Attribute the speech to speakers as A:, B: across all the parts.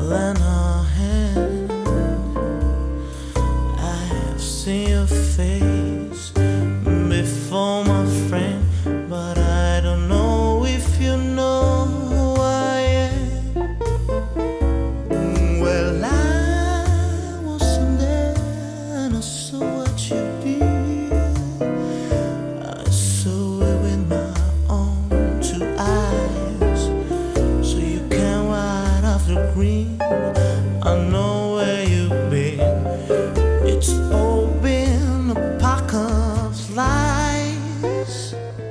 A: lend a hand. I have seen your face before, my friend, but I don't know if you know who I am. Well, I wasn't there and I saw what you did. I saw it with my own two eyes. So you can wipe off the green. I know where you've been. It's all been a pack of lies.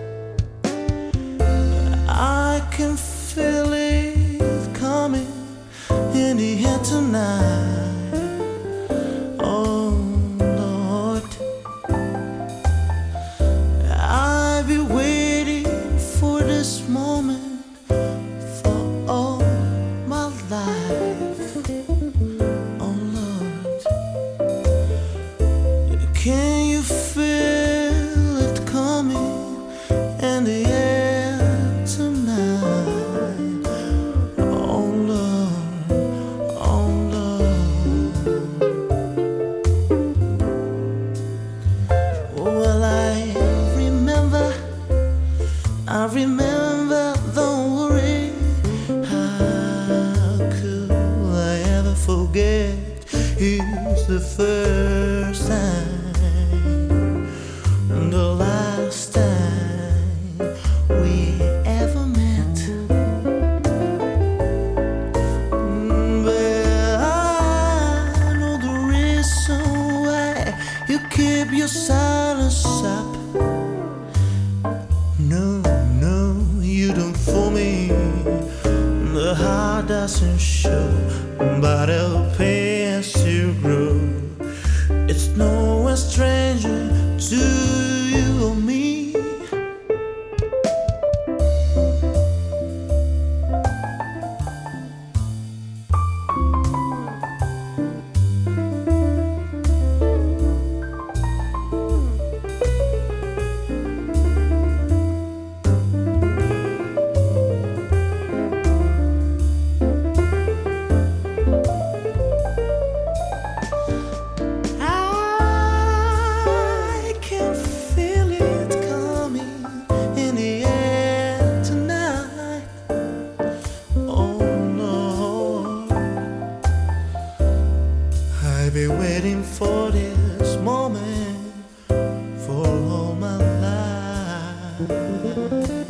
A: I can feel it coming in the air tonight. Oh Lord, I've been waiting for this moment for all my life. Oh Lord, can you feel it coming in the air tonight? Oh Lord, oh Lord. Well, I remember, don't worry. How could I ever forget? It's the first time and the last time we ever met. But I know the reason why you keep your silence up. No, no, you don't fool me. The heart doesn't show, but it'll pay as you grow. It's no stranger to you or me. I've been waiting for this moment for all my life.